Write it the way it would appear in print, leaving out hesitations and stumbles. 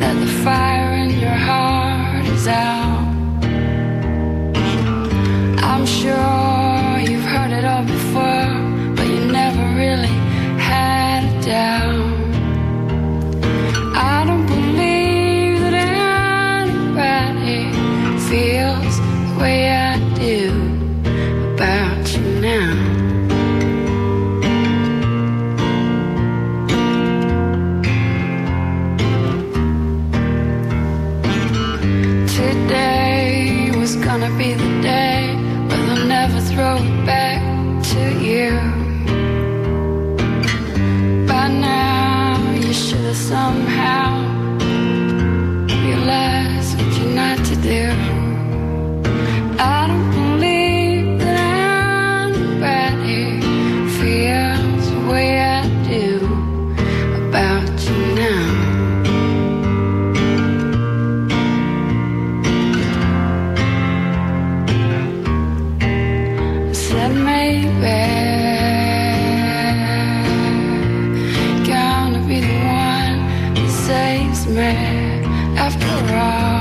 that the fire in your heart is out. I'm sure you've heard it all before, but you never really had a doubt. I don't believe that anybody feels the way I do about you now. Today was gonna be the day, but they'll never throw it back to you. By now you should have somehow realized what you're not to do. I don't believe that anybody feels the way I do about you now. Said maybe gonna be the one that saves me after all.